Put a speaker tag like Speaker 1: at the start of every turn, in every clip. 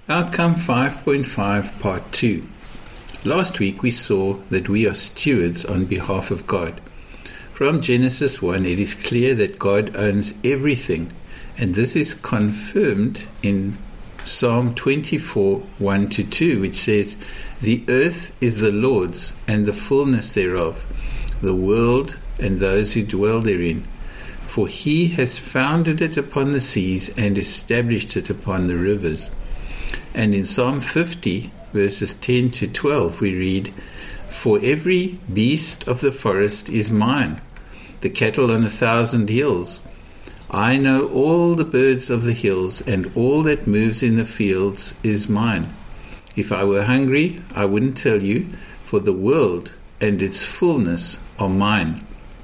Speaker 1: Outcome 5.5 Part 2. Last week we saw that we are stewards on behalf of God. From Genesis 1 it is clear that God owns everything, and this is confirmed in Psalm 24, 1-2, which says, "The earth is the Lord's, and the fullness thereof, the world and those who dwell therein. For he has founded it upon the seas and established it upon the rivers." And in Psalm 50, verses 10-12, we read, "For every beast of the forest is mine, the cattle on 1,000 hills. I know all the birds of the hills, and all that moves in the fields is mine. If I were hungry, I wouldn't tell you, for the world and its fullness are mine."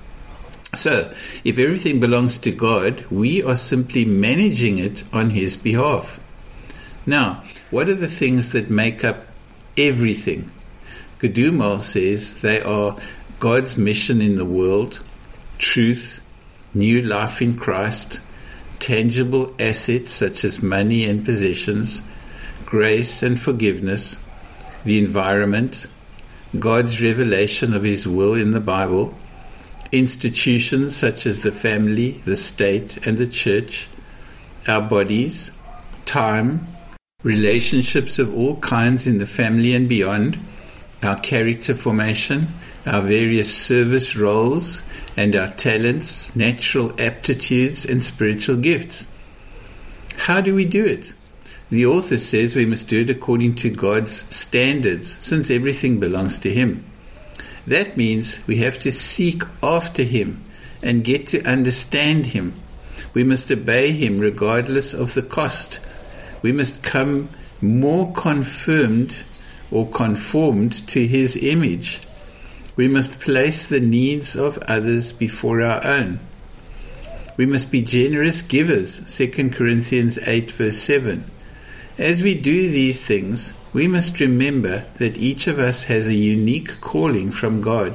Speaker 1: So, if everything belongs to God, we are simply managing it on His behalf. Now, what are the things that make up everything? Gudumal says they are God's mission in the world, truth, new life in Christ, tangible assets such as money and possessions, grace and forgiveness, the environment, God's revelation of His will in the Bible, institutions such as the family, the state, and the church, our bodies, time, relationships of all kinds in the family and beyond, our character formation, our various service roles, and our talents, natural aptitudes, and spiritual gifts. How do we do it? The author says we must do it according to God's standards, since everything belongs to Him. That means we have to seek after Him and get to understand Him. We must obey Him regardless of the cost. We must come more confirmed or conformed to His image. We must place the needs of others before our own. We must be generous givers, 2 Corinthians 8 verse 7. As we do these things, we must remember that each of us has a unique calling from God.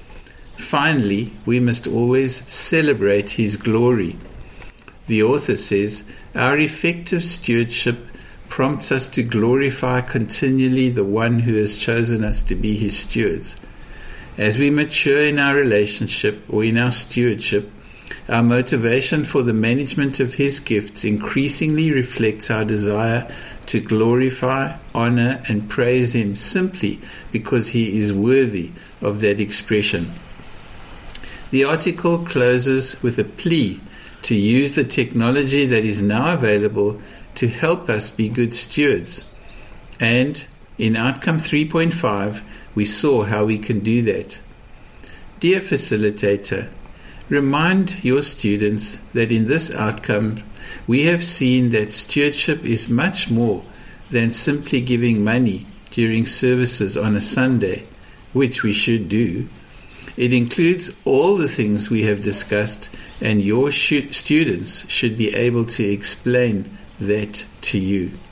Speaker 1: Finally, we must always celebrate His glory. The author says, "Our effective stewardship prompts us to glorify continually the one who has chosen us to be His stewards. As we mature in our relationship or in our stewardship, our motivation for the management of His gifts increasingly reflects our desire to glorify, honor, and praise Him simply because He is worthy of that expression." The article closes with a plea to use the technology that is now available to help us be good stewards. And in Outcome 3.5, we saw how we can do that. Dear facilitator, remind your students that in this outcome, we have seen that stewardship is much more than simply giving money during services on a Sunday, which we should do. It includes all the things we have discussed, and your students should be able to explain that to you.